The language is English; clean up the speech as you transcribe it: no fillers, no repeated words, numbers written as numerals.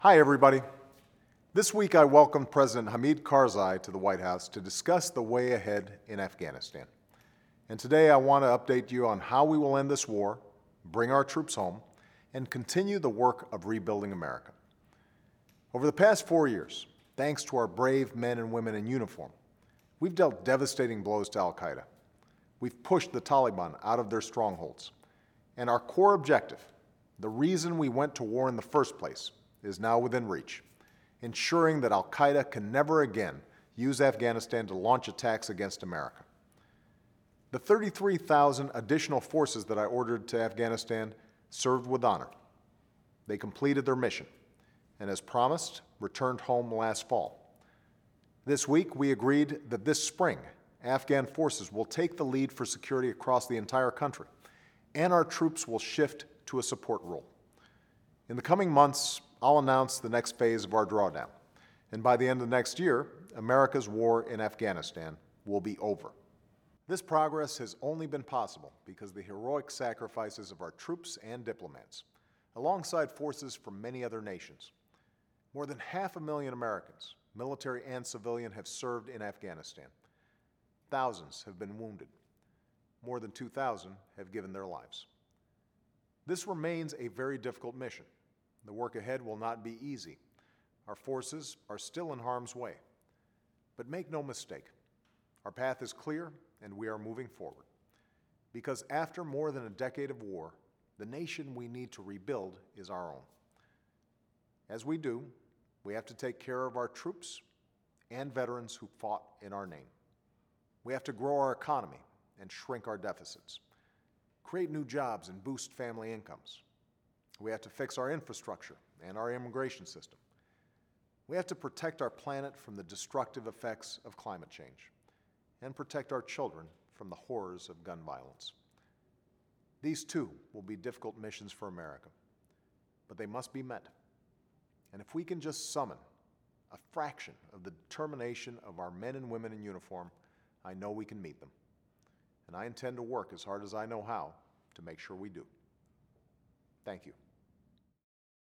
Hi, everybody. This week I welcomed President Hamid Karzai to the White House to discuss the way ahead in Afghanistan. And today I want to update you on how we will end this war, bring our troops home, and continue the work of rebuilding America. Over the past 4 years, thanks to our brave men and women in uniform, we've dealt devastating blows to al-Qaeda. We've pushed the Taliban out of their strongholds. And our core objective, the reason we went to war in the first place, is now within reach, ensuring that al-Qaeda can never again use Afghanistan to launch attacks against America. The 33,000 additional forces that I ordered to Afghanistan served with honor. They completed their mission, and as promised, returned home last fall. This week, we agreed that this spring, Afghan forces will take the lead for security across the entire country, and our troops will shift to a support role. In the coming months, I'll announce the next phase of our drawdown, and by the end of next year, America's war in Afghanistan will be over. This progress has only been possible because of the heroic sacrifices of our troops and diplomats, alongside forces from many other nations. More than 500,000 Americans, military and civilian, have served in Afghanistan. Thousands have been wounded. More than 2,000 have given their lives. This remains a very difficult mission. The work ahead will not be easy. Our forces are still in harm's way. But make no mistake, our path is clear and we are moving forward. Because after more than a decade of war, the nation we need to rebuild is our own. As we do, we have to take care of our troops and veterans who fought in our name. We have to grow our economy and shrink our deficits, create new jobs and boost family incomes. We have to fix our infrastructure and our immigration system. We have to protect our planet from the destructive effects of climate change and protect our children from the horrors of gun violence. These too will be difficult missions for America, but they must be met. And if we can just summon a fraction of the determination of our men and women in uniform, I know we can meet them. And I intend to work as hard as I know how to make sure we do. Thank you.